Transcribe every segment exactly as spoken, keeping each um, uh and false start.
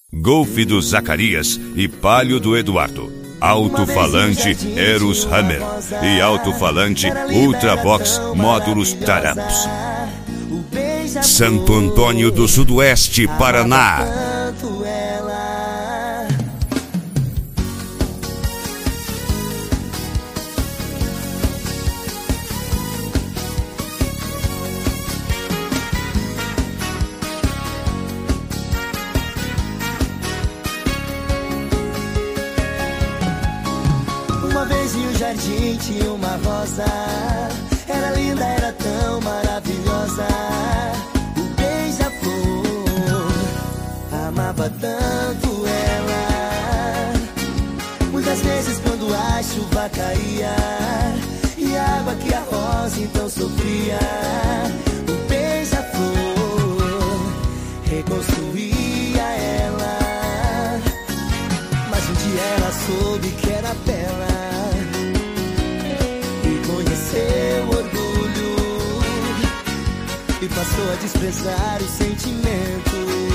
Golf do Zacarias e Palio do Eduardo. Alto-falante Eros Hammer e alto-falante Ultravox Módulos Taramps. Santo Antônio do Sudoeste, Paraná. Uma vez em um jardim tinha uma rosa. Era linda, era tão maravilhosa. O beija-flor amava tanto ela. Muitas vezes quando a chuva caía e a água que a rosa então sofria, o beija-flor reconstruía ela. Mas um dia ela soube que era bela e conheceu o orgulho e passou a desprezar os sentimentos.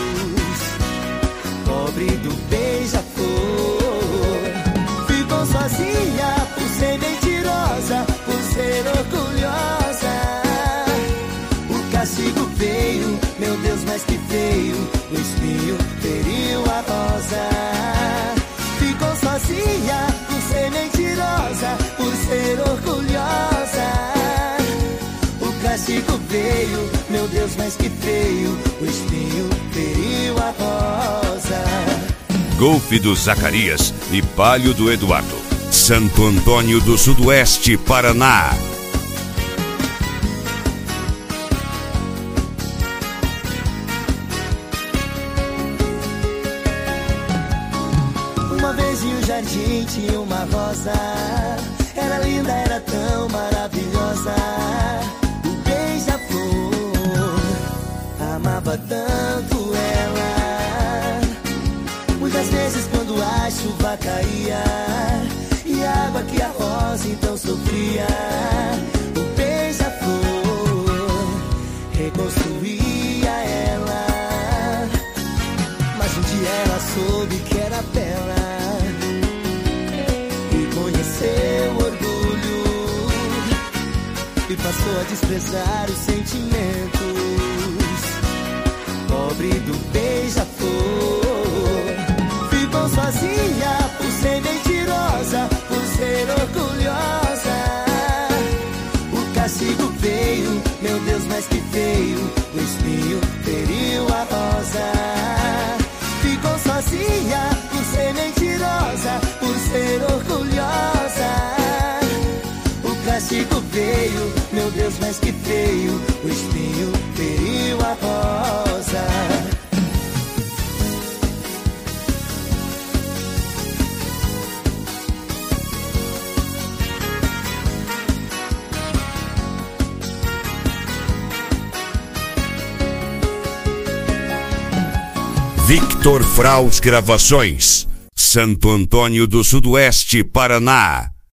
Pobre do beija-flor ficou sozinha por ser mentirosa, por ser orgulhosa. O castigo veio, meu Deus, mas que veio. O espinho feriu a rosa. Ficou sozinha por ser mentirosa, por ser orgulhosa. O castigo veio, meu Deus, mas que feio. O espinho feriu a rosa. Golf do Zacarias e Palio do Eduardo. Santo Antônio do Sudoeste, Paraná. Uma vez em um jardim tinha uma rosa. Era linda, era tão maravilhosa. O beija-flor amava tanto ela. Muitas vezes quando a chuva caía e a água que a rosa então sofria, o beija-flor reconstruía ela. Mas um dia ela soube que era bela e conheceu o orgulho e passou a desprezar os sentimentos. Pobre do beija-flor ficou sozinha por ser mentirosa, por ser orgulhosa. O castigo veio, meu Deus, mas que veio. O espinho feriu a rosa. Ficou sozinha por ser mentirosa, por ser orgulhosa. O castigo veio, meu Deus, mas que feio. O espinho feriu a rosa. Victor Fraus Gravações. Santo Antônio do Sudoeste, Paraná.